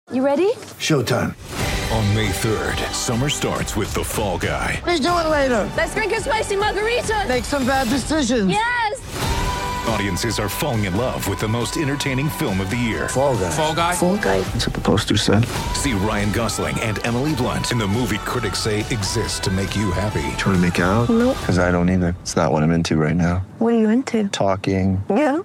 You ready? Showtime. On May 3rd, summer starts with The Fall Guy. Let's do it later. Let's drink a spicy margarita. Make some bad decisions. Yes! Audiences are falling in love with the most entertaining film of the year. Fall Guy. Fall Guy? Fall guy. That's what the poster said. See Ryan Gosling and Emily Blunt in the movie critics say exists to make you happy. Trying to make it out? Nope. Because I don't either. It's not what I'm into right now. What are you into? Talking. Yeah.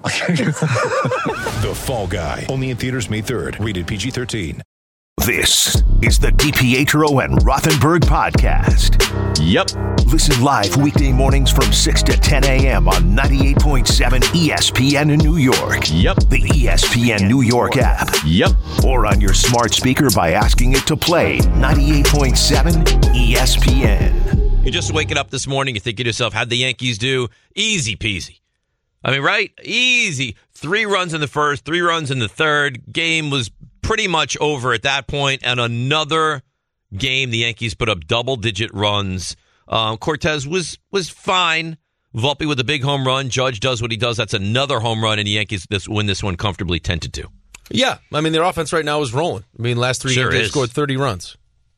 The Fall Guy. Only in theaters May 3rd. Rated PG-13. This is the DiPietro and Rothenberg podcast. Yep. Listen live weekday mornings from 6 to 10 a.m. on 98.7 ESPN in New York. Yep. The ESPN New York app. Yep. Or on your smart speaker by asking it to play 98.7 ESPN. You're just waking up this morning, you think to yourself, how'd the Yankees do? Easy peasy. I mean, right? Easy. 3 runs in the first, 3 runs in the third. Game was pretty much over at that point, and another game the Yankees put up double-digit runs. Cortez was fine. Volpe with a big home run. Judge does what he does. That's another home run, and the Yankees win this one comfortably 10-2. Yeah, I mean, their offense right now is rolling. I mean, last 3 games, they've scored 30 runs.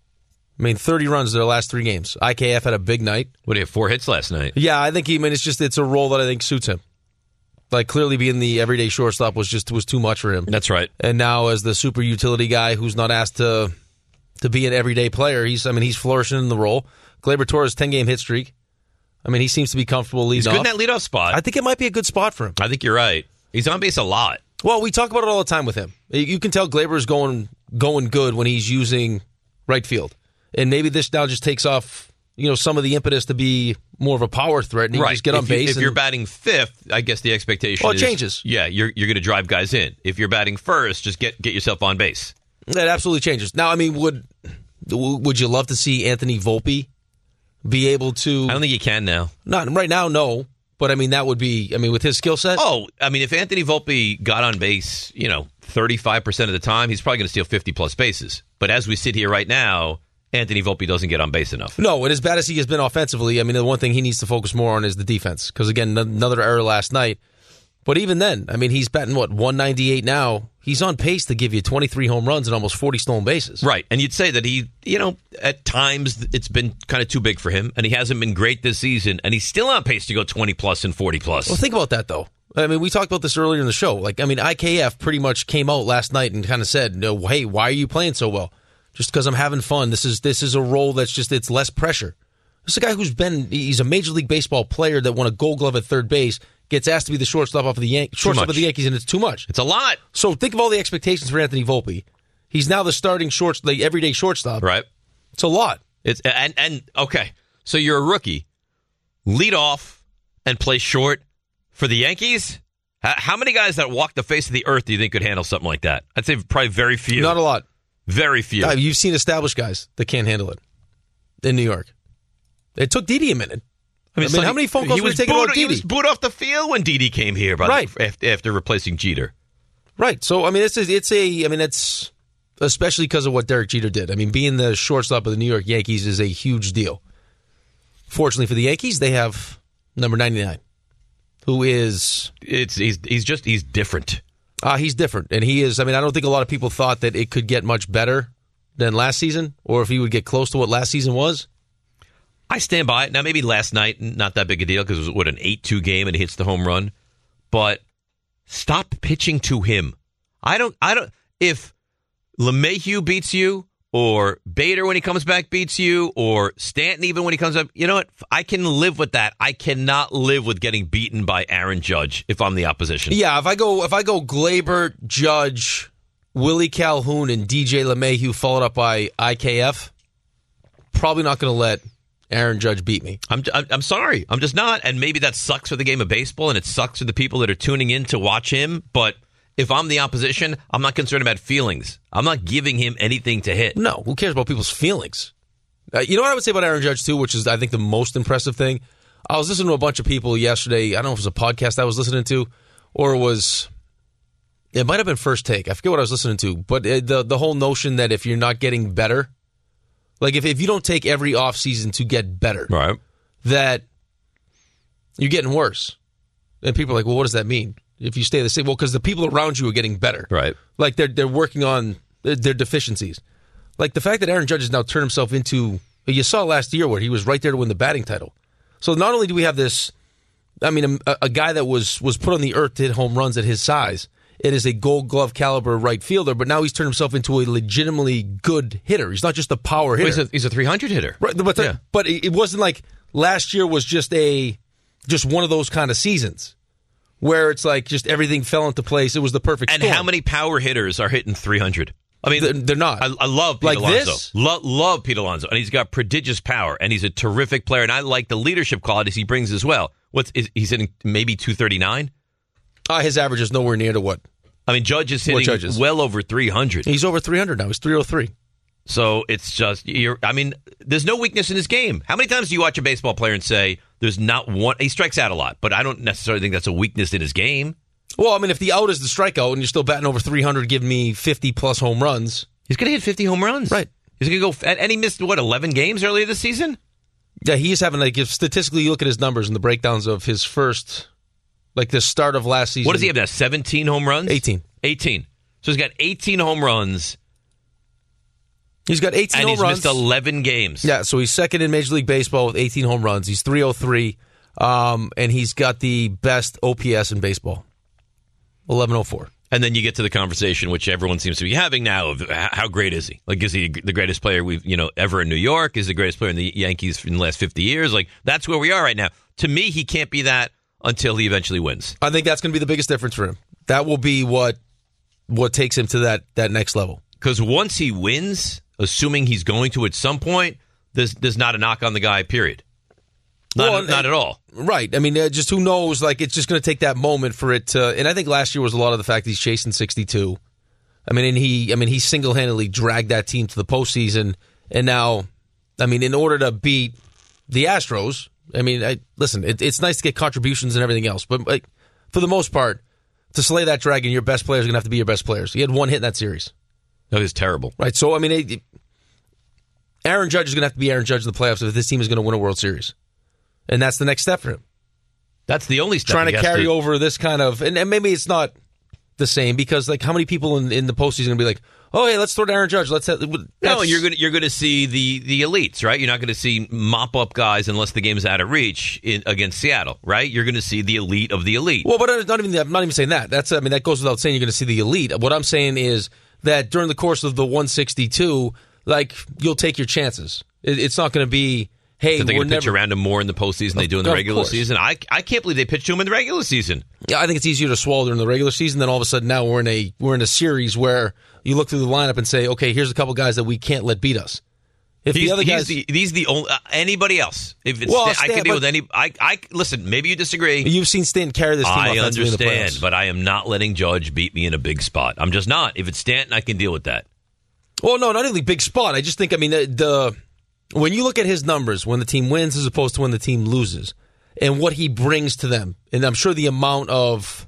I mean, 30 runs their last 3 games. IKF had a big night. What, he had 4 hits last night? Yeah, I think it's a role that I think suits him. Like, clearly being the everyday shortstop was too much for him. That's right. And now as the super utility guy who's not asked to be an everyday player, he's flourishing in the role. Gleyber Torres' 10-game hit streak. I mean, he seems to be comfortable leading off. He's good in that leadoff spot. I think it might be a good spot for him. I think you're right. He's on base a lot. Well, we talk about it all the time with him. You can tell Gleyber's going good when he's using right field. And maybe this now just takes off, some of the impetus to be more of a power threat and just get on base. If you're batting 5th, I guess the expectation is... Well, it changes. Yeah, you're going to drive guys in. If you're batting first, just get yourself on base. That absolutely changes. Now, I mean, would you love to see Anthony Volpe be able to... I don't think you can now. Not right now, no. But, I mean, that would be... I mean, with his skill set... Oh, I mean, if Anthony Volpe got on base, 35% of the time, he's probably going to steal 50-plus bases. But as we sit here right now... Anthony Volpe doesn't get on base enough. No, and as bad as he has been offensively, I mean, the one thing he needs to focus more on is the defense. Because, again, another error last night. But even then, I mean, he's batting, 198 now. He's on pace to give you 23 home runs and almost 40 stolen bases. Right, and you'd say that he, at times it's been kind of too big for him, and he hasn't been great this season, and he's still on pace to go 20-plus and 40-plus. Well, think about that, though. I mean, we talked about this earlier in the show. IKF pretty much came out last night and kind of said, "No, hey, why are you playing so well?" Just because I'm having fun. This is a role that's it's less pressure. This is a guy he's a Major League Baseball player that won a Gold Glove at third base, gets asked to be the shortstop of the Yankees, and it's too much. It's a lot. So think of all the expectations for Anthony Volpe. He's now the starting the everyday shortstop. Right. It's a lot. It's and okay. So you're a rookie, lead off and play short for the Yankees. How many guys that walk the face of the earth do you think could handle something like that? I'd say probably very few. Not a lot. Very few. You've seen established guys that can't handle it in New York. It took Didi a minute. I mean, how many phone calls were you taking about Didi? He was booed off the field when Didi came here, after replacing Jeter. Right. So, I mean, it's especially because of what Derek Jeter did. I mean, being the shortstop of the New York Yankees is a huge deal. Fortunately for the Yankees, they have number 99, who is... He's different. He's different, and he is. I mean, I don't think a lot of people thought that it could get much better than last season, or if he would get close to what last season was. I stand by it. Now, maybe last night, not that big a deal, because it was, an 8-2 game, and he hits the home run. But stop pitching to him. If LeMahieu beats you, or Bader when he comes back beats you, or Stanton even when he comes up, you know what? I can live with that. I cannot live with getting beaten by Aaron Judge if I'm the opposition. Yeah, if I go Gleyber, Judge, Willie Calhoun, and DJ LeMahieu followed up by IKF, probably not going to let Aaron Judge beat me. I'm sorry. I'm just not. And maybe that sucks for the game of baseball, and it sucks for the people that are tuning in to watch him, but if I'm the opposition, I'm not concerned about feelings. I'm not giving him anything to hit. No, who cares about people's feelings? You know what I would say about Aaron Judge, too, which is, I think, the most impressive thing? I was listening to a bunch of people yesterday. I don't know if it was a podcast I was listening to, or it might have been First Take. I forget what I was listening to. But the whole notion that if you're not getting better, like if you don't take every offseason to get better, right, that you're getting worse. And people are like, well, what does that mean? If you stay the same, well, because the people around you are getting better, right? Like they're working on their deficiencies. Like the fact that Aaron Judge has now turned himself into, you saw last year where he was right there to win the batting title. So not only do we have this, I mean, a guy that was put on the earth to hit home runs at his size, it is a Gold Glove caliber right fielder, but now he's turned himself into a legitimately good hitter. He's not just a power hitter. Well, he's a 300 hitter. Right, but it wasn't like last year was just one of those kind of seasons where it's like just everything fell into place. It was the perfect storm. And how many power hitters are hitting 300? I mean, they're not. I love Pete like Alonso. This? Love Pete Alonso, and he's got prodigious power, and he's a terrific player. And I like the leadership qualities he brings as well. He's hitting maybe 239? His average is nowhere near to what? I mean, Judge is hitting well over 300. He's over 300 now. He's 303. So it's just, there's no weakness in his game. How many times do you watch a baseball player and say, there's not one, he strikes out a lot, but I don't necessarily think that's a weakness in his game. Well, I mean, if the out is the strikeout and you're still batting over 300, giving me 50-plus home runs. He's going to hit 50 home runs. Right. He's going to go, and he missed, 11 games earlier this season? Yeah, he is having, if statistically you look at his numbers and the breakdowns of his first, the start of last season. What does he have now, 17 home runs? 18. So he's got 18 home runs. He's got 18 home runs. And he's missed 11 games. Yeah, so he's second in Major League Baseball with 18 home runs. He's 303, and he's got the best OPS in baseball, 1104. And then you get to the conversation, which everyone seems to be having now, of how great is he? Is he the greatest player we've ever in New York? Is he the greatest player in the Yankees in the last 50 years? That's where we are right now. To me, he can't be that until he eventually wins. I think that's going to be the biggest difference for him. That will be what takes him to that next level. Because once he wins, assuming he's going to at some point, there's not a knock on the guy, period. Not at all. Right. I mean, just who knows? It's just going to take that moment for it to. And I think last year was a lot of the fact that he's chasing 62. I mean, he single-handedly dragged that team to the postseason. And now, in order to beat the Astros, listen, it's nice to get contributions and everything else, but for the most part, to slay that dragon, your best players are going to have to be your best players. He had one hit in that series. That was terrible. Right. So Aaron Judge is going to have to be Aaron Judge in the playoffs if this team is going to win a World Series. And that's the next step for him. That's the only step. Trying to carry over this kind of, and maybe it's not the same because how many people in the postseason are going to be like, oh hey, let's throw to Aaron Judge. No, you're going to see the elites, right? You're not going to see mop up guys unless the game's out of reach against Seattle, right? You're going to see the elite of the elite. Well, but I'm not even saying that. That goes without saying. You're going to see the elite. What I'm saying is that during the course of the 162, you'll take your chances. It's not going to be. Hey, so they can pitch around him more in the postseason than they do in the regular season. I can't believe they pitched to him in the regular season. Yeah, I think it's easier to swallow during the regular season. Then all of a sudden now we're in a series where you look through the lineup and say, okay, here's a couple guys that we can't let beat us. If the other guys, he's the only anybody else. If it's I can deal with any. I listen. Maybe you disagree. You've seen Stanton carry this team. I understand, but I am not letting Judge beat me in a big spot. I'm just not. If it's Stanton, I can deal with that. Well, no, not only big spot. I just think. When you look at his numbers, when the team wins as opposed to when the team loses, and what he brings to them, and I'm sure the amount of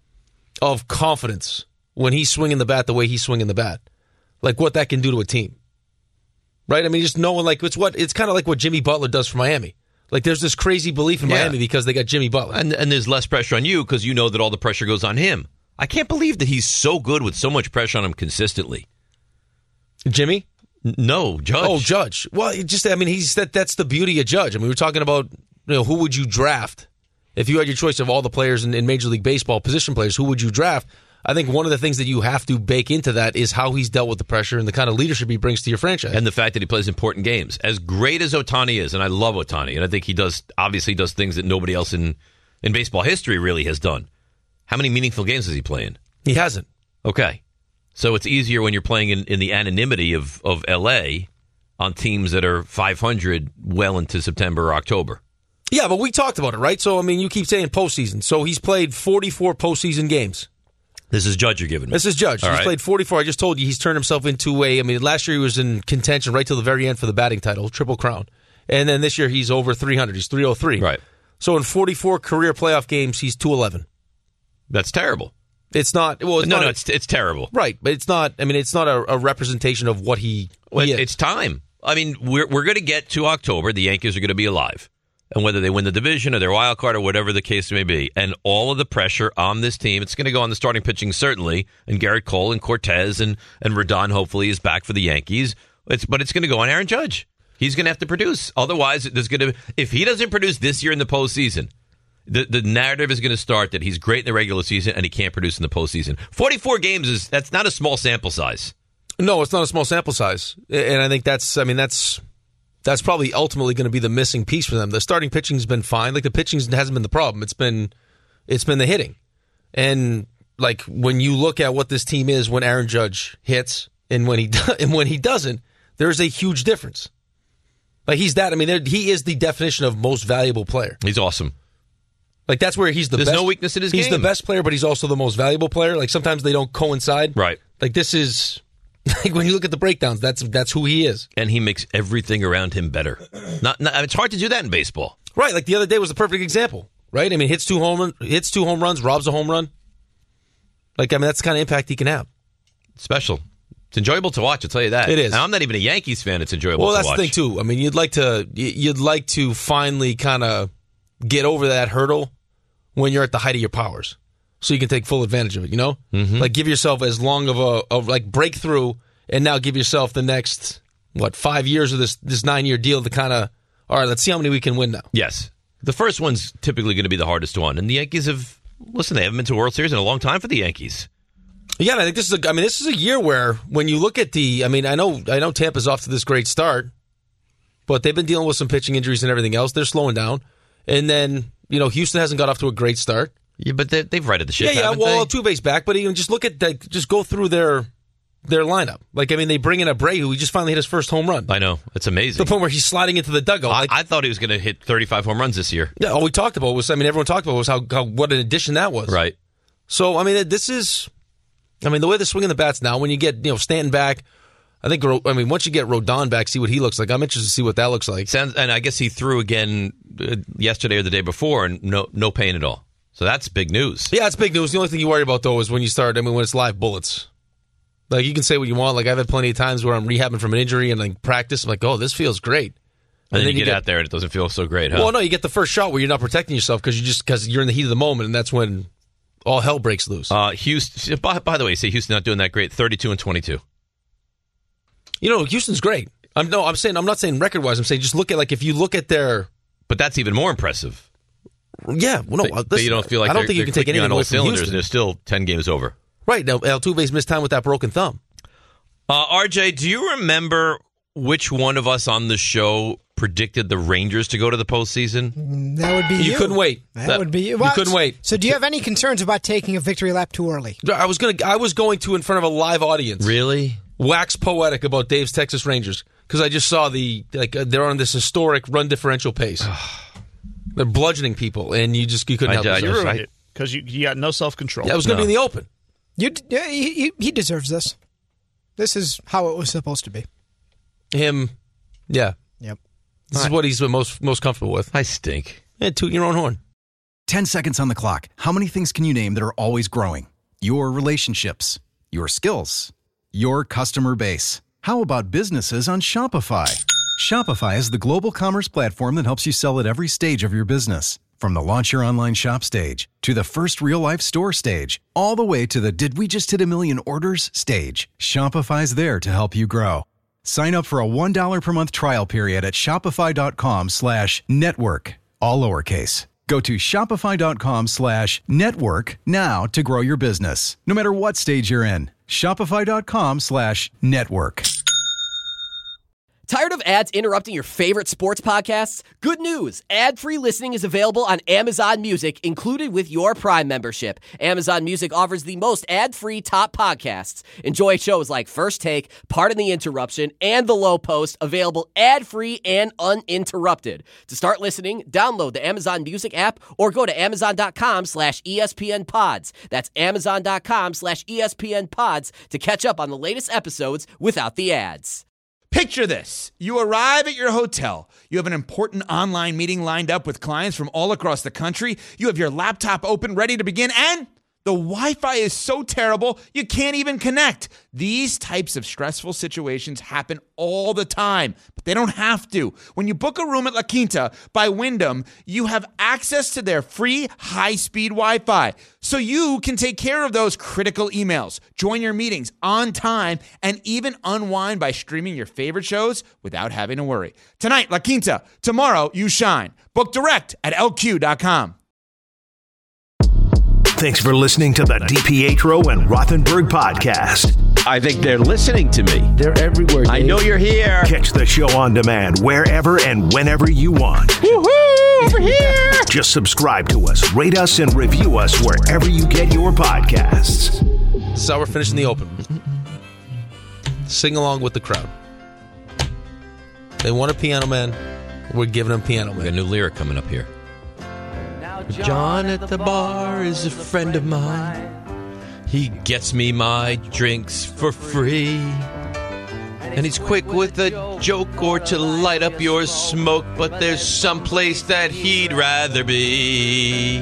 confidence when he's swinging the bat the way he's swinging the bat, what that can do to a team, right? Just knowing it's kind of like what Jimmy Butler does for Miami. There's this crazy belief in Miami because they got Jimmy Butler, and there's less pressure on you because you know that all the pressure goes on him. I can't believe that he's so good with so much pressure on him consistently. Jimmy. No, Judge. Oh, Judge. Well, that's the beauty of Judge. We're talking about who would you draft if you had your choice of all the players in Major League Baseball, position players, who would you draft? I think one of the things that you have to bake into that is how he's dealt with the pressure and the kind of leadership he brings to your franchise. And the fact that he plays important games. As great as Ohtani is, and I love Ohtani, and I think he obviously does things that nobody else in baseball history really has done. How many meaningful games is he playing? He hasn't. Okay. So it's easier when you're playing in the anonymity of L.A. on teams that are 500 well into September or October. Yeah, but we talked about it, right? So, you keep saying postseason. So he's played 44 postseason games. This is Judge you're giving me. This is Judge. All he's right. played 44. I just told you he's turned himself into last year he was in contention right till the very end for the batting title, Triple Crown. And then this year he's over 300. He's 303. Right. So in 44 career playoff games, he's 211. That's terrible. It's not. Well, it's terrible. Right, but it's not. It's not a representation of what he is. It's time. We're going to get to October. The Yankees are going to be alive. and whether they win the division or their wild card or whatever the case may be. And all of the pressure on this team, it's going to go on the starting pitching, certainly, and Garrett Cole and Cortez and Rodon hopefully is back for the Yankees. But it's going to go on Aaron Judge. He's going to have to produce. Otherwise, if he doesn't produce this year in the postseason, the narrative is going to start that he's great in the regular season and he can't produce in the postseason. 44 games, that's not a small sample size. No, it's not a small sample size. And I think that's probably ultimately going to be the missing piece for them. The starting pitching's been fine. Like, the pitching hasn't been the problem. It's been the hitting. And like, when you look at what this team is when Aaron Judge hits and when he doesn't, there's a huge difference. Like, he is the definition of most valuable player. He's awesome. Like, that's where he's the best. There's no weakness in his game. He's the best player, but he's also the most valuable player. Like, sometimes they don't coincide. Right. Like, this is... Like, when you look at the breakdowns, that's who he is. And he makes everything around him better. It's hard to do that in baseball. Right, like the other day was a perfect example, right? I mean, hits two home runs, robs a home run. Like, I mean, that's the kind of impact he can have. Special. It's enjoyable to watch, I'll tell you that. It is. Now, I'm not even a Yankees fan. It's enjoyable to watch. Well, that's the thing, too. I mean, you'd like to finally kind of get over that hurdle when you're at the height of your powers, so you can take full advantage of it, you know? Mm-hmm. Like, give yourself as long of a breakthrough, and now give yourself the next, 5 years of this 9-year deal to kind of, all right, let's see how many we can win now. Yes. The first one's typically going to be the hardest one. And the Yankees they haven't been to a World Series in a long time for the Yankees. Yeah, and I think this is a year where, when you look at I know Tampa's off to this great start, but they've been dealing with some pitching injuries and everything else. They're slowing down. And then, Houston hasn't got off to a great start. Yeah, but they've righted the ship. Yeah. Well, Altuve's back, but even just look at that. Just go through their lineup. Like, I mean, they bring in Abreu, who just finally hit his first home run. I know, it's amazing. To the point where he's sliding into the dugout. I thought he was going to hit 35 home runs this year. Yeah, all we talked about was, everyone talked about was how what an addition that was. Right. So, I mean, the way they're swinging the bats now, when you get Stanton back, once you get Rodon back, see what he looks like. I'm interested to see what that looks like. And I guess he threw again yesterday or the day before, and no pain at all. So that's big news. Yeah, it's big news. The only thing you worry about, though, is when when it's live bullets. Like, you can say what you want. Like, I've had plenty of times where I'm rehabbing from an injury and, like, practice. I'm like, oh, this feels great. And then you get out there and it doesn't feel so great, huh? Well, no, you get the first shot where you're not protecting yourself because you're in the heat of the moment, and that's when all hell breaks loose. Houston. By the way, you say Houston not doing that great. 32-22. Houston's great. I'm not saying record-wise. I'm saying just look at, if you look at their... But that's even more impressive. Yeah, well, no. But you don't feel like I don't think you can take anything on all away from cylinders, Houston. and they're still 10 games over. Right. Now, Altuve's missed time with that broken thumb. RJ, do you remember which one of us on the show predicted the Rangers to go to the postseason? That would be you. You couldn't wait. That would be you. You couldn't wait. So do you have any concerns about taking a victory lap too early? I was going to, in front of a live audience. Really? Wax poetic about Dave's Texas Rangers, because I just saw they're on this historic run differential pace. They're bludgeoning people, and you couldn't help yourself. You ruined it because you got no self-control. Yeah, it was going to be in the open. He deserves this. This is how it was supposed to be. Him, yeah. Yep. This is what he's been most comfortable with. I stink. Yeah, toot your own horn. 10 seconds on the clock. How many things can you name that are always growing? Your relationships, your skills, your customer base. How about businesses on Shopify? Shopify is the global commerce platform that helps you sell at every stage of your business. From the launch your online shop stage, to the first real-life store stage, all the way to the did we just hit a million orders stage. Shopify's there to help you grow. Sign up for a $1 per month trial period at shopify.com/network, all lowercase. Go to shopify.com/network now to grow your business, no matter what stage you're in. Shopify.com/network. Tired of ads interrupting your favorite sports podcasts? Good news! Ad-free listening is available on Amazon Music, included with your Prime membership. Amazon Music offers the most ad-free top podcasts. Enjoy shows like First Take, Pardon the Interruption, and The Low Post, available ad-free and uninterrupted. To start listening, download the Amazon Music app or go to amazon.com/ESPN Pods. That's amazon.com/ESPN Pods to catch up on the latest episodes without the ads. Picture this. You arrive at your hotel. You have an important online meeting lined up with clients from all across the country. You have your laptop open, ready to begin, and The Wi-Fi is so terrible, you can't even connect. These types of stressful situations happen all the time, but they don't have to. When you book a room at La Quinta by Wyndham, you have access to their free high-speed Wi-Fi, so you can take care of those critical emails, join your meetings on time, and even unwind by streaming your favorite shows without having to worry. Tonight, La Quinta. Tomorrow, you shine. Book direct at LQ.com. Thanks for listening to the DiPietro and Rothenberg podcast. I think they're listening to me. They're everywhere, Dave. I know you're here. Catch the show on demand wherever and whenever you want. Woohoo! Over here! Just subscribe to us, rate us, and review us wherever you get your podcasts. This is how we're finishing the Open. Sing along with the crowd. They want a Piano Man. We're giving them Piano Man. We got a new lyric coming up here. John at the bar is a friend of mine. He gets me my drinks for free. And he's quick with a joke or to light up your smoke, but there's some place that he'd rather be.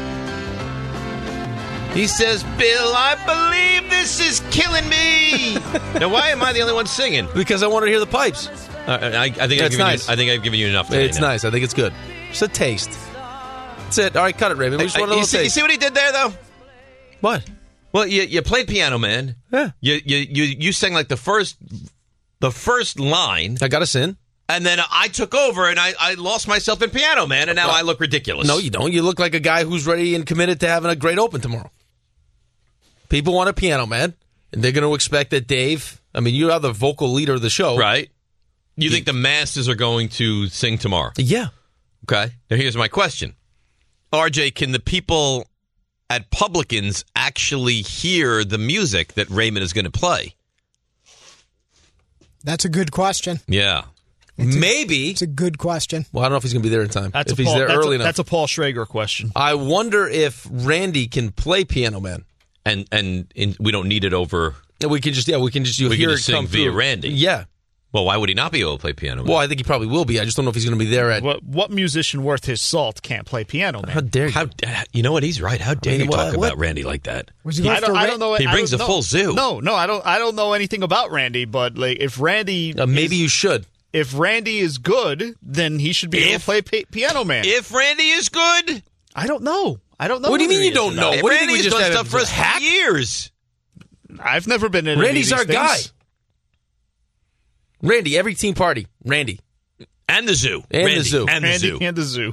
He says, Bill, I believe this is killing me. Now, why am I the only one singing? Because I want to hear the pipes. I think I've given you enough today. It's nice. I think it's good. It's a taste. That's it. All right, cut it, Raven. We just want a little taste. You see what he did there, though? What? Well, you played Piano Man. Yeah. You sang like the first line. I got us in. And then I took over, and I lost myself in Piano Man, and now I look ridiculous. No, you don't. You look like a guy who's ready and committed to having a great Open tomorrow. People want a Piano Man, and they're going to expect that Dave, I mean, you are the vocal leader of the show. Right. You think the masses are going to sing tomorrow? Yeah. Okay. Now, here's my question. RJ, can the people at Publicans actually hear the music that Raymond is going to play? That's a good question. Yeah. Maybe. It's a good question. Well, I don't know if he's going to be there in time. That's if he's there early enough. That's a Paul Schrager question. I wonder if Randy can play Piano Man. And we don't need it over. We can just sing via Randy. Yeah. Well, why would he not be able to play Piano Man? Well, I think he probably will be. I just don't know if he's going to be there at... What musician worth his salt can't play Piano Man? How dare you? You know what? He's right. How dare you talk about Randy like that? I don't know. He brings a full zoo. No, I don't know anything about Randy, but like if Randy... maybe you should. If Randy is good, then he should be able to play Piano Man. If Randy is good? I don't know. What do you mean you don't know? What Randy has done stuff for us for years. I've never been in Randy's any of these our things. guy. Randy, every team party. Randy. And the zoo. And Randy. the zoo. And the zoo. And the zoo.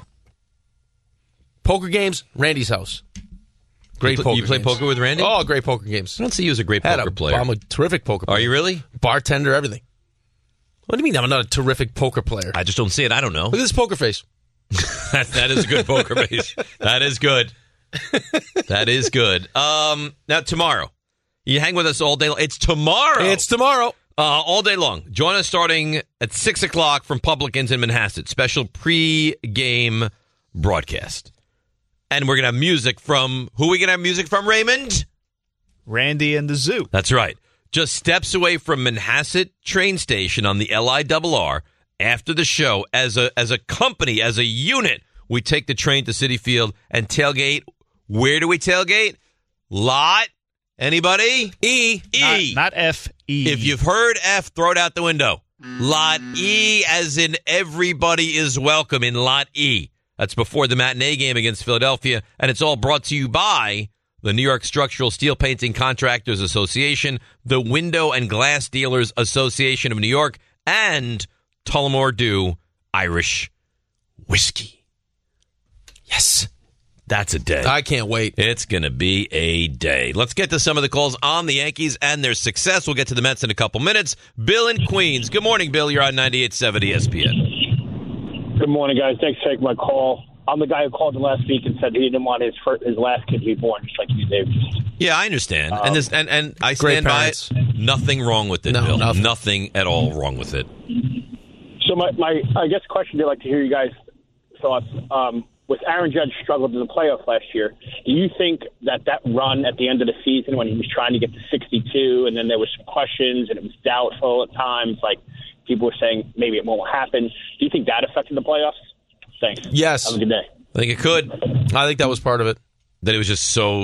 Poker games, Randy's house. Great poker You play games. poker with Randy? Oh, great poker games. I don't see you as a great poker player. I'm a terrific poker player. Are you really? Bartender, everything. What do you mean I'm not a terrific poker player? I just don't see it. I don't know. Look at this poker face. that is a good poker face. That is good. That is good. Now, tomorrow. You hang with us all day long. It's tomorrow. It's tomorrow. All day long. Join us starting at 6 o'clock from Publicans in Manhasset. Special pre-game broadcast. And we're going to have music from... Who are we going to have music from, Raymond? Randy and the zoo. That's right. Just steps away from Manhasset train station on the LIRR after the show. As a company, as a unit, we take the train to Citi Field and tailgate. Where do we tailgate? Lot. Anybody? E. Not F-E. If you've heard F, throw it out the window. Lot E, as in everybody is welcome in Lot E. That's before the matinee game against Philadelphia, and it's all brought to you by the New York Structural Steel Painting Contractors Association, the Window and Glass Dealers Association of New York, and Tullamore Dew Irish Whiskey. Yes. That's a day. I can't wait. It's going to be a day. Let's get to some of the calls on the Yankees and their success. We'll get to the Mets in a couple minutes. Bill in Queens. Good morning, Bill. You're on 98.7 ESPN. Good morning, guys. Thanks for taking my call. I'm the guy who called him last week and said he didn't want his last kid to be born, just like you, Dave. Yeah, I understand. And I stand by it. Nothing wrong with it, Bill. Nothing at all wrong with it. So my I guess question I'd like to hear you guys' thoughts. With Aaron Judge struggled in the playoffs last year, do you think that run at the end of the season when he was trying to get to 62 and then there was some questions and it was doubtful at times, like people were saying maybe it won't happen, do you think that affected the playoffs? Thanks. Yes. Have a good day. I think it could. I think that was part of it. That it was just so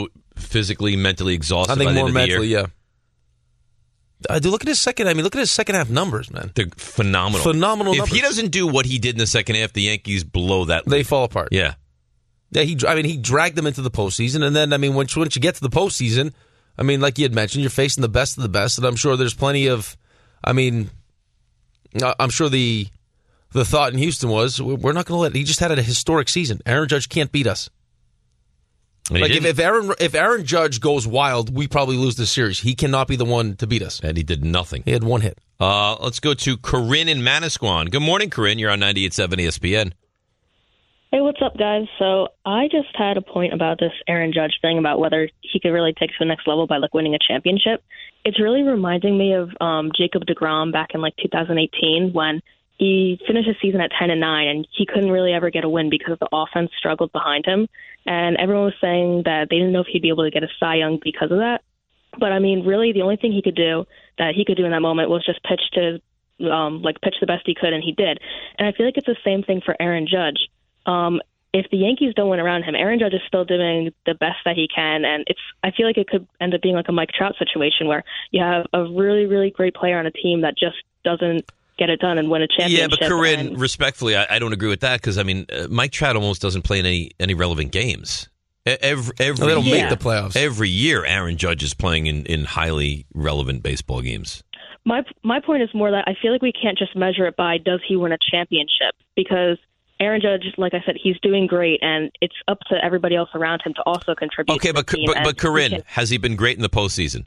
physically, mentally exhausted. I think by the more end of the mentally, year. yeah. I do look at his second. I mean, look at his second half numbers, man. They're phenomenal. Phenomenal If numbers. he doesn't do what he did in the second half, the Yankees blow that. They fall apart. Yeah. Yeah, he dragged them into the postseason, and then, I mean, once you get to the postseason, I mean, like you had mentioned, you're facing the best of the best, and I'm sure there's plenty of, I mean, I'm sure the thought in Houston was, we're not going to let, he just had a historic season. Aaron Judge can't beat us. Like, if Aaron Judge goes wild, we probably lose this series. He cannot be the one to beat us. And he did nothing. He had one hit. Let's go to Corinne in Manasquan. Good morning, Corinne. You're on 98.7 ESPN. Hey, what's up, guys? So I just had a point about this Aaron Judge thing about whether he could really take it to the next level by, like, winning a championship. It's really reminding me of Jacob deGrom back in, like, 2018 when he finished his season at 10-9, and he couldn't really ever get a win because the offense struggled behind him. And everyone was saying that they didn't know if he'd be able to get a Cy Young because of that. But, I mean, really the only thing he could do in that moment was just pitch the best he could, and he did. And I feel like it's the same thing for Aaron Judge. If the Yankees don't win around him, Aaron Judge is still doing the best that he can, and I feel like it could end up being like a Mike Trout situation where you have a really, really great player on a team that just doesn't get it done and win a championship. Yeah, but Corinne, respectfully, I don't agree with that because, I mean, Mike Trout almost doesn't play in any relevant games. Every they don't year, make the playoffs. Every year, Aaron Judge is playing in highly relevant baseball games. My point is more that I feel like we can't just measure it by does he win a championship, because Aaron Judge, like I said, he's doing great, and it's up to everybody else around him to also contribute. Okay, to the team. but Corinne, has he been great in the postseason?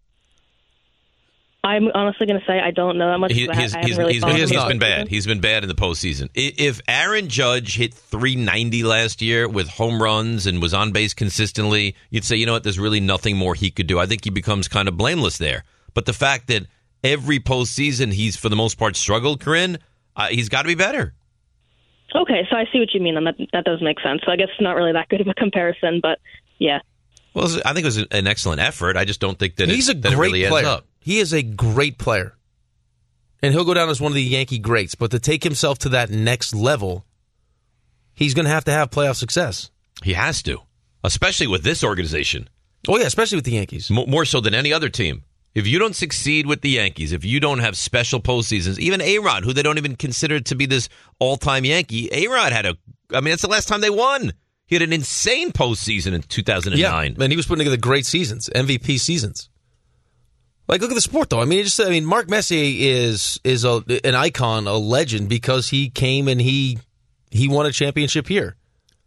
I'm honestly going to say I don't know that much. He's been bad. Postseason. He's been bad in the postseason. If Aaron Judge hit 390 last year with home runs and was on base consistently, you'd say, you know what, there's really nothing more he could do. I think he becomes kind of blameless there. But the fact that every postseason he's, for the most part, struggled, Corinne, he's got to be better. Okay, so I see what you mean, and that does make sense. So I guess it's not really that good of a comparison, but yeah. Well, I think it was an excellent effort. I just don't think that he's a great really player. ends up. He is a great player, and he'll go down as one of the Yankee greats. But to take himself to that next level, he's going to have playoff success. He has to, especially with this organization. Oh yeah, especially with the Yankees, more so than any other team. If you don't succeed with the Yankees, if you don't have special postseasons, even A-Rod, who they don't even consider to be this all-time Yankee, A-Rod that's the last time they won. He had an insane postseason in 2009. Yeah, and he was putting together great seasons, MVP seasons. Like, look at the sport, though. I mean, Mark Messier is an icon, a legend, because he came and he won a championship here.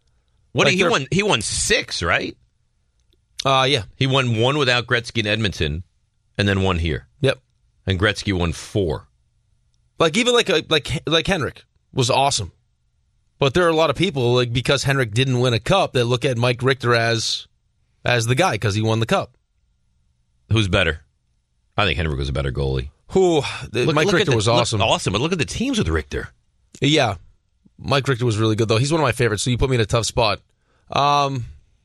He won 6, right? Yeah. He won 1 without Gretzky in Edmonton, and then 1 here. Yep. And Gretzky won 4. Like, even like Henrik was awesome. But there are a lot of people, like, because Henrik didn't win a cup, that look at Mike Richter as the guy because he won the cup. Who's better? I think Henrik was a better goalie. Mike Richter was awesome. Awesome, but look at the teams with Richter. Yeah. Mike Richter was really good, though. He's one of my favorites, so you put me in a tough spot. Body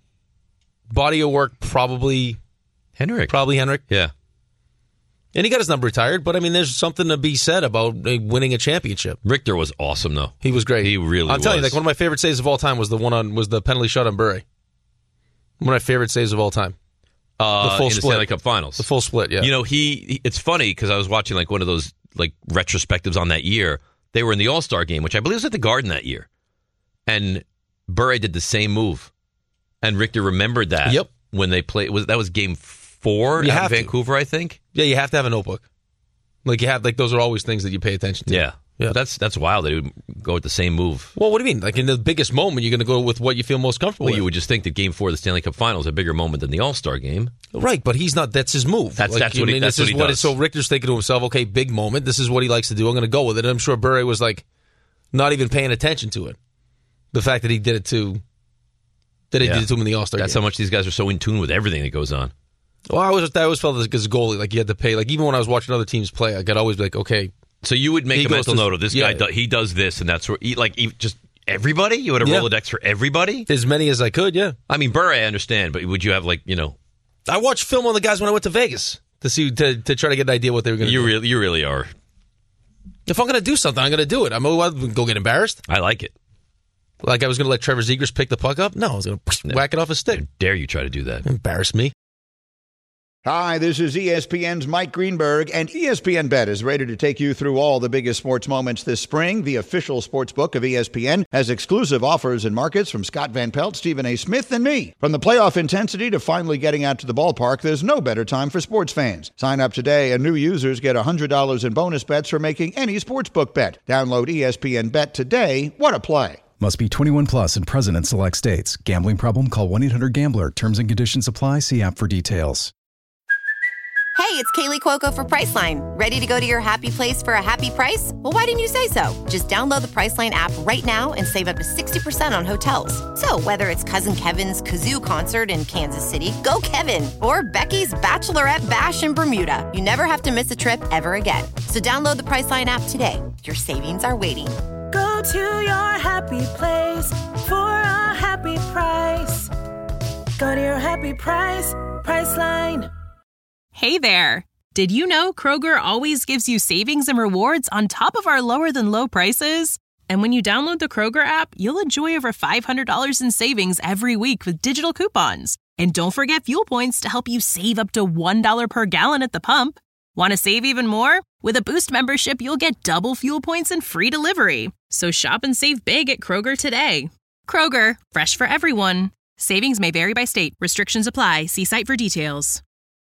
of work, probably Henrik. Yeah. And he got his number retired, but I mean, there's something to be said about winning a championship. Richter was awesome, though. He was great. He really was. I'm telling you, like, one of my favorite saves of all time was the penalty shot on Bure. One of my favorite saves of all time. The full in split. the Stanley Cup Finals. The full split, yeah. You know, it's funny because I was watching like one of those like retrospectives on that year. They were in the All-Star game, which I believe was at the Garden that year. And Bure did the same move. And Richter remembered that when they played. That was game 4 at Vancouver, I think. Yeah, you have to have a notebook. Like, those are always things that you pay attention to. Yeah. But that's wild that he would go with the same move. Well, what do you mean? Like, in the biggest moment, you're going to go with what you feel most comfortable with. You would just think that Game 4 of the Stanley Cup Finals is a bigger moment than the All-Star game. Right, but he's not. That's his move. That's what he does. So Richter's thinking to himself, okay, big moment. This is what he likes to do. I'm going to go with it. And I'm sure Bure was, like, not even paying attention to it. The fact that he did it to him in the All-Star game. That's how much these guys are so in tune with everything that goes on. Well, I always felt as a goalie, like, you had to pay. Like, even when I was watching other teams play, I could always be like, okay. So you would make a mental note of this guy. He does this, and that's where just everybody. You would have Rolodex for everybody, as many as I could. Yeah, I mean Bure, I understand, but would you have I watched film on the guys when I went to Vegas to see to try to get an idea what they were going to do. You really are. If I'm going to do something, I'm going to do it. I'm going to go get embarrassed. I like it. Like I was going to let Trevor Zegras pick the puck up? No, I was going to whack it off his stick. How dare you try to do that? Embarrass me. Hi, this is ESPN's Mike Greenberg, and ESPN Bet is ready to take you through all the biggest sports moments this spring. The official sports book of ESPN has exclusive offers and markets from Scott Van Pelt, Stephen A. Smith, and me. From the playoff intensity to finally getting out to the ballpark, there's no better time for sports fans. Sign up today, and new users get $100 in bonus bets for making any sportsbook bet. Download ESPN Bet today. What a play. Must be 21 plus and present in select states. Gambling problem? Call 1-800-GAMBLER. Terms and conditions apply. See app for details. Hey, it's Kaylee Cuoco for Priceline. Ready to go to your happy place for a happy price? Well, why didn't you say so? Just download the Priceline app right now and save up to 60% on hotels. So whether it's Cousin Kevin's Kazoo Concert in Kansas City, go Kevin, or Becky's Bachelorette Bash in Bermuda, you never have to miss a trip ever again. So download the Priceline app today. Your savings are waiting. Go to your happy place for a happy price. Go to your happy price, Priceline. Hey there! Did you know Kroger always gives you savings and rewards on top of our lower-than-low prices? And when you download the Kroger app, you'll enjoy over $500 in savings every week with digital coupons. And don't forget fuel points to help you save up to $1 per gallon at the pump. Want to save even more? With a Boost membership, you'll get double fuel points and free delivery. So shop and save big at Kroger today. Kroger, fresh for everyone. Savings may vary by state. Restrictions apply. See site for details.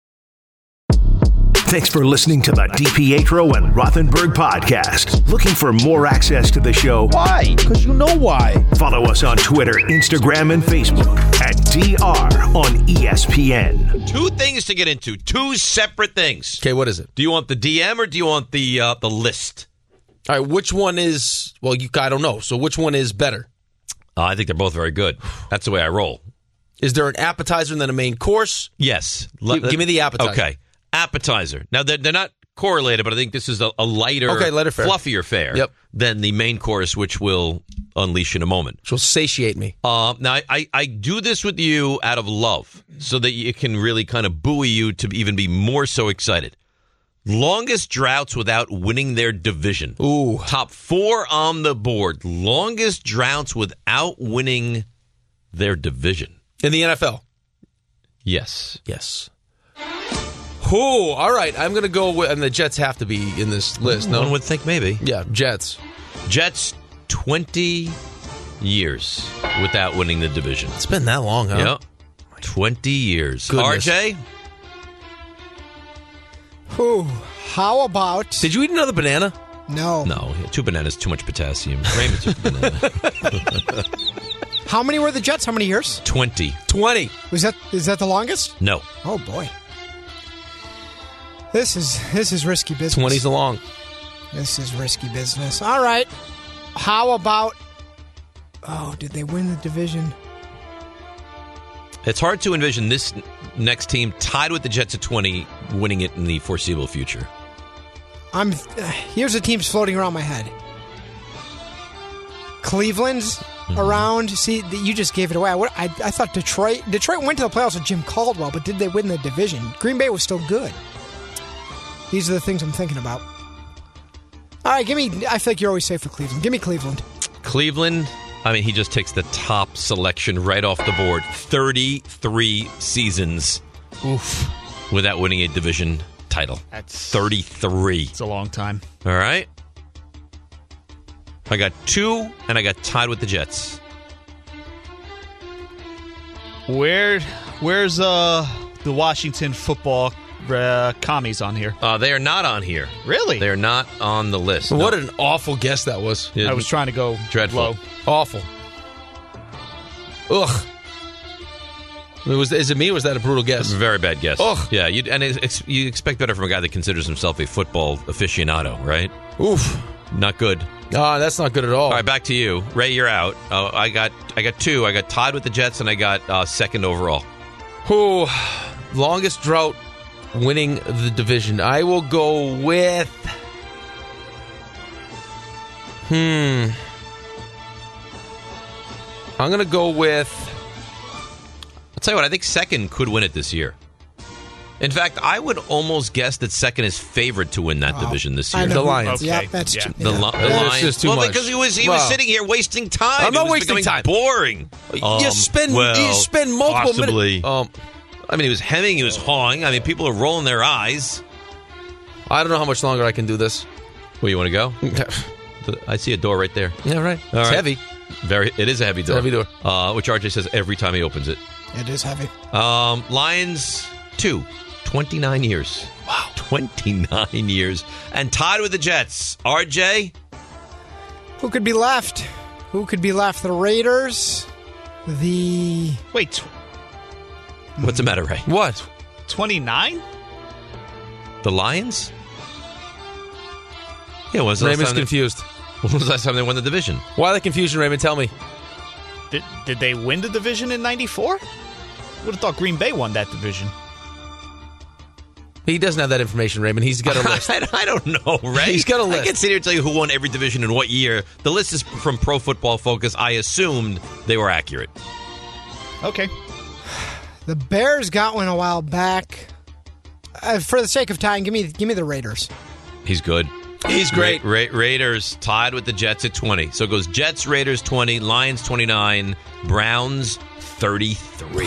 Thanks for listening to the DiPietro and Rothenberg podcast. Looking for more access to the show? Why? Because you know why. Follow us on Twitter, Instagram, and Facebook at DR on ESPN. Two things to get into. Two separate things. Okay, what is it? Do you want the DM or do you want the list? All right, which one is, well, I don't know. So which one is better? I think they're both very good. That's the way I roll. Is there an appetizer and then a main course? Yes. Give me the appetizer. Okay. Appetizer. Now, they're not correlated, but I think this is a lighter, fare. fluffier fare than the main course, which will unleash in a moment. Which will satiate me. Now, I do this with you out of love so that it can really kind of buoy you to even be more so excited. Longest droughts without winning their division. Ooh. Top 4 on the board. Longest droughts without winning their division. In the NFL? Yes. Yes. Oh, all right. I'm going to go with, and the Jets have to be in this list. No, one would think maybe. Yeah, Jets. Jets, 20 years without winning the division. It's been that long, huh? Yep. 20 years. Goodness. RJ? Ooh, how about... Did you eat another banana? No. No, 2 bananas, too much potassium. Raymond took a banana. How many were the Jets? How many years? 20. 20. Is that the longest? No. Oh, boy. This is risky business. 20's long. This is risky business. All right. How about... Oh, did they win the division? It's hard to envision this next team tied with the Jets at 20 winning it in the foreseeable future. Here's the teams floating around my head. Cleveland's around. See, you just gave it away. I thought Detroit went to the playoffs with Jim Caldwell, but did they win the division? Green Bay was still good. These are the things I'm thinking about. All right, I feel like you're always safe for Cleveland. Give me Cleveland. Cleveland, I mean, he just takes the top selection right off the board. 33 seasons without winning a division title. That's 33. It's a long time. All right. I got 2, and I got tied with the Jets. Where's the Washington football commies on here? They are not on here. Really? They are not on the list. What an awful guess that was. I was trying to go dreadful. Low. Awful. Ugh. Is it me or was that a brutal guess? Very bad guess. Ugh. Yeah, you expect better from a guy that considers himself a football aficionado, right? Oof. Not good. That's not good at all. All right, back to you. Ray, you're out. I got 2. I got tied with the Jets, and I got second overall. Longest drought winning the division. I will go with... I'm going to go with... I'll tell you what, I think second could win it this year. In fact, I would almost guess that second is favored to win that division this year. The Lions. Okay. Yeah, that's true. The Lions. Just too much. Because he was sitting here wasting time. I'm not It was wasting becoming time. Boring. You spend multiple possibly. minutes. I mean, he was hemming, he was hawing. I mean, people are rolling their eyes. I don't know how much longer I can do this. Where you want to go? I see a door right there. Yeah, right. All It's right. heavy. It is a heavy door. It's a heavy door. Which RJ says every time he opens it. It is heavy. Lions 2, 29 years. Wow, 29 years. And tied with the Jets. RJ? Who could be left? Who could be left? The Raiders? Wait, What's the matter, Ray? What? 29? The Lions? Yeah, when was the last Raymond's time confused. When was the last time they won the division? Why the confusion, Raymond? Tell me. Did they win the division in 94? Would have thought Green Bay won that division. He doesn't have that information, Raymond. He's got a list. I don't know, Ray. He's got a list. I can't sit here and tell you who won every division in what year. The list is from Pro Football Focus. I assumed they were accurate. Okay. The Bears got one a while back. For the sake of time, give me the Raiders. He's good. He's great. Raiders tied with the Jets at 20. So it goes Jets, Raiders 20, Lions 29, Browns 33.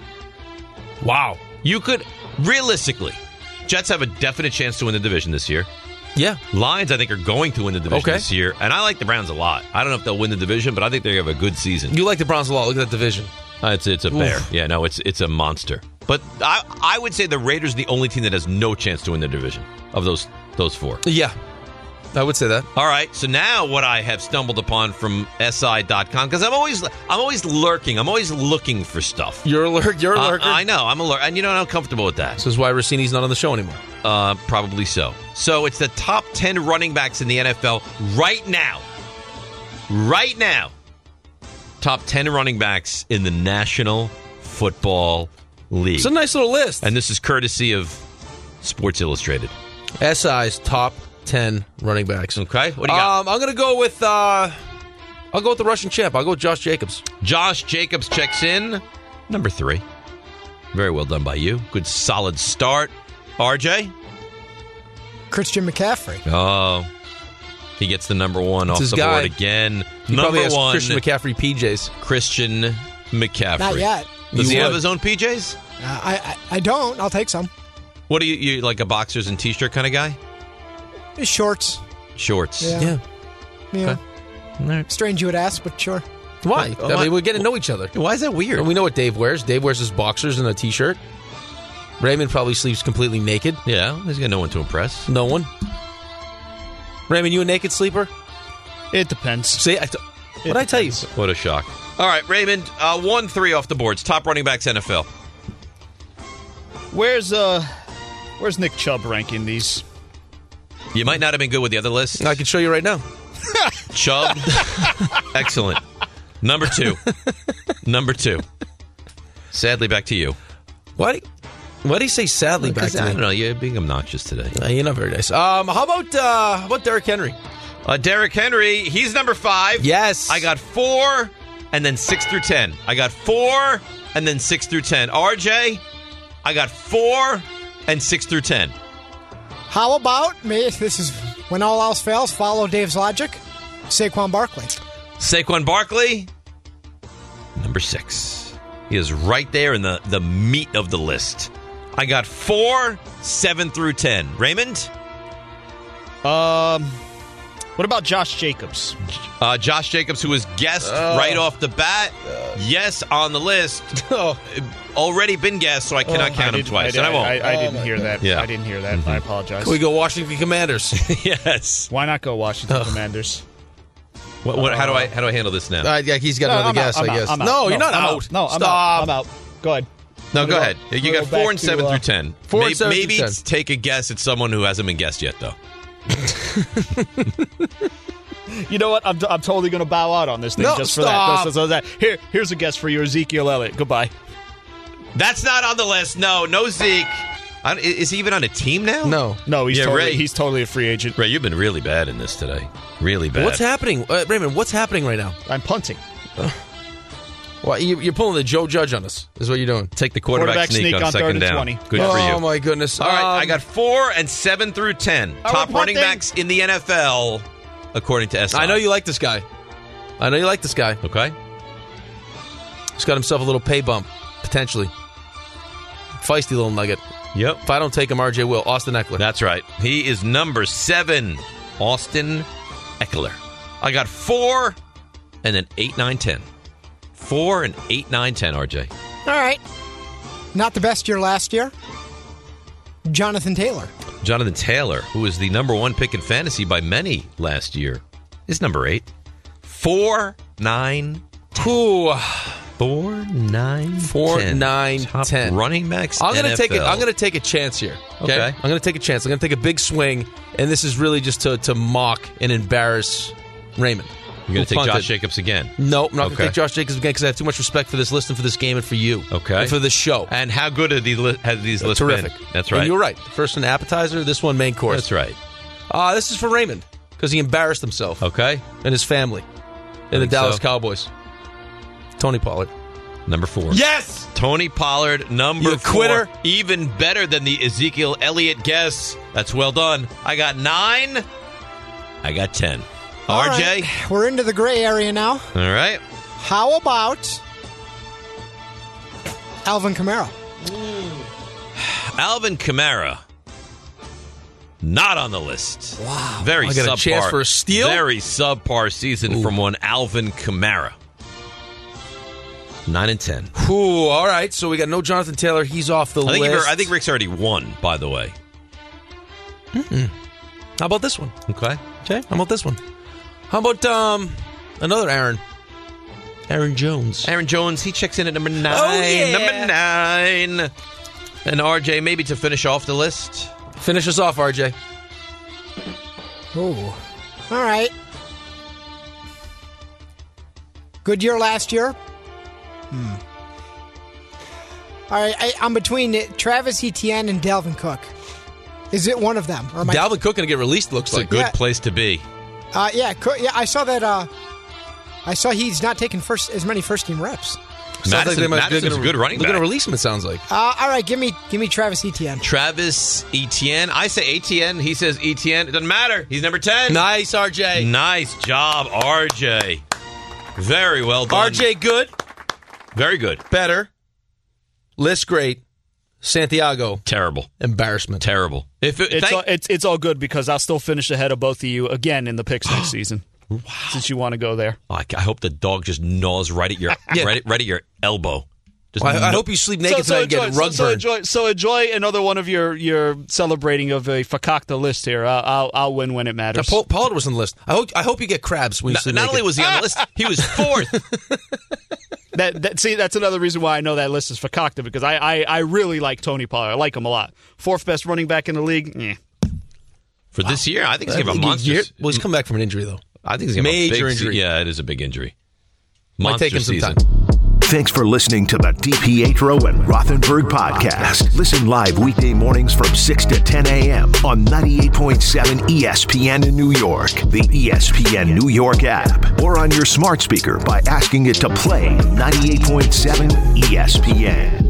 Wow. You could, realistically, Jets have a definite chance to win the division this year. Yeah. Lions, I think, are going to win the division this year. And I like the Browns a lot. I don't know if they'll win the division, but I think they have a good season. You like the Browns a lot. Look at that division. It's a bear. Yeah, no, it's a monster. But I would say the Raiders are the only team that has no chance to win the division of those four. Yeah. I would say that. All right, so now what I have stumbled upon from SI.com, because I'm always lurking. I'm always looking for stuff. You're a lurker. I know. I'm a lurker. And you know what? I'm comfortable with that. This is why Rossini's not on the show anymore. Probably so. So it's the top 10 running backs in the NFL right now. Right now. Top 10 running backs in the National Football League. It's a nice little list. And this is courtesy of Sports Illustrated. SI's top 10 running backs. Okay, what do you got? I'm going to go with I'll go with the Russian champ. I'll go with Josh Jacobs. Josh Jacobs checks in. Number 3. Very well done by you. Good solid start. RJ? Christian McCaffrey. Oh, he gets the number 1 off the board again. He number probably has 1. Christian McCaffrey PJs. Christian McCaffrey. Not yet. Does he have his own PJs? I don't. I'll take some. What are you like a boxers and t-shirt kind of guy? Shorts. Shorts. Yeah. Okay. Strange you would ask, but sure. Why? I mean, we're getting to know each other. Why is that weird? And we know what Dave wears. Dave wears his boxers and a t-shirt. Raymond probably sleeps completely naked. Yeah, he's got no one to impress. No one. Raymond, you a naked sleeper? It depends. See, what'd I tell you? What a shock. All right, Raymond, 1-3 off the boards. Top running backs NFL. Where's Nick Chubb ranking these? You might not have been good with the other list. I can show you right now. Chubb. Excellent. Number 2. Number 2. Sadly, back to you. Why do you say sadly back to me? I don't know. You're being obnoxious today. You're not very nice. How about Derrick Henry? Derrick Henry, he's number 5. Yes. I got 4, and then 6 through 10. I got 4, and then 6 through 10. RJ, I got 4 and 6 through 10. How about me? This is when all else fails. Follow Dave's logic. Saquon Barkley. Saquon Barkley, number 6. He is right there in the meat of the list. I got 4, 7 through 10. Raymond? What about Josh Jacobs? Josh Jacobs, who was guessed right off the bat. Yes, on the list. Already been guessed, so I cannot count him twice. And I won't. I didn't hear that. Yeah. I didn't hear that. I apologize. Can we go Washington Commanders? Yes. Why not go Washington Commanders? How do I handle this now? Yeah, he's got another guess, I guess. No, you're not out. No, Stop. I'm out. Go ahead. No, go ahead. You got 4 and 7 through 10. 4 and 7 maybe through 10. Take a guess at someone who hasn't been guessed yet, though. You know what? I'm totally going to bow out on this thing just for that. So that. Here's a guess for you, Ezekiel Elliott. Goodbye. That's not on the list. No Zeke. Is he even on a team now? No, he's Ray, he's totally a free agent. Ray, you've been really bad in this today. Really bad. What's happening? Raymond, what's happening right now? I'm punting. Well, you're pulling the Joe Judge on us, is what you're doing. Take the quarterback sneak on second down. 20. Good for you. Oh, my goodness. All right, I got 4 and 7 through 10. Top running backs in the NFL, according to SI. I know you like this guy. Okay. He's got himself a little pay bump, potentially. Feisty little nugget. Yep. If I don't take him, RJ will. Austin Eckler. That's right. He is number 7, Austin Eckler. I got 4 and then 8, 9, 10. 4 and 8, 9, 10, RJ. All right. Not the best year last year. Jonathan Taylor. Jonathan Taylor, who was the number 1 pick in fantasy by many last year, is number 8. 4, 9, 10. Ooh. 4, 9, 4, 10. 9, Top 10. running backs. I'm going NFL. to take a chance here. Okay. Okay. I'm going to take a chance. I'm going to take a big swing, and this is really just to mock and embarrass Raymond. You're going to Who take Josh punted. Jacobs again? No, I'm not going to Okay. take Josh Jacobs again because I have too much respect for this list and for this game and for you. Okay. And for this show. And how good have these lists Terrific. been? That's right. And you're right. First an appetizer, this one main course. That's right. This is for Raymond because he embarrassed himself. Okay. And his family. And the think Dallas so. Cowboys. Tony Pollard. Number 4. Yes! Tony Pollard, number You 4. quitter. Even better than the Ezekiel Elliott guess. That's well done. I got 9. I got 10. All RJ? right. We're into the gray area now. All right. How about Alvin Kamara? Alvin Kamara. Not on the list. Wow. Very I got subpar. a chance for a steal? Very subpar season from one Alvin Kamara. 9 and 10. Ooh, all right. So we got no Jonathan Taylor. He's off the list. I think Rick's already won, by the way. Mm-mm. How about this one? Okay. Okay. How about this one? How about another Aaron? Aaron Jones. Aaron Jones, he checks in at number 9. Oh, yeah. Number 9. And RJ, maybe to finish off the list. Finish us off, RJ. Ooh. All right. Good year last year. All right, I'm between Travis Etienne and Dalvin Cook. Is it one of them? Or Dalvin Cook going to get released, looks It's like. a good place to be. Yeah, I saw that. I saw he's not taking as many first team reps. Madison's a good running They're back. going to release him, it sounds like. All right, give me Travis Etienne. Travis Etienne. I say Etienne. He says Etienne. It doesn't matter. He's number 10. Nice, RJ. Nice job, RJ. Very well done. RJ, good. Very good. Better. List great. Santiago. Terrible. Embarrassment. Terrible. It's all good because I'll still finish ahead of both of you again in the picks next season. Wow. Since you want to go there. I hope the dog just gnaws right at your right at your elbow. Just I hope you sleep naked tonight and get rug burn. So enjoy another one of your celebrating of a Fakakta list here. I'll win when it matters. Pollard was on the list. I hope you get crabs when you sleep Not naked. only was he on the list, he was 4th. See, that's another reason why I know that list is Fakakta, because I really like Tony Pollard. I like him a lot. 4th best running back in the league. For this year, I think he's going to have a monster. Well, he's come back from an injury, though. I think he's going to have a major big injury. Yeah, it is a big injury. Might take him some season. time. Thanks for listening to the DiPietro and Rothenberg podcast. Listen live weekday mornings from 6 to 10 a.m. on 98.7 ESPN in New York, the ESPN New York app, or on your smart speaker by asking it to play 98.7 ESPN.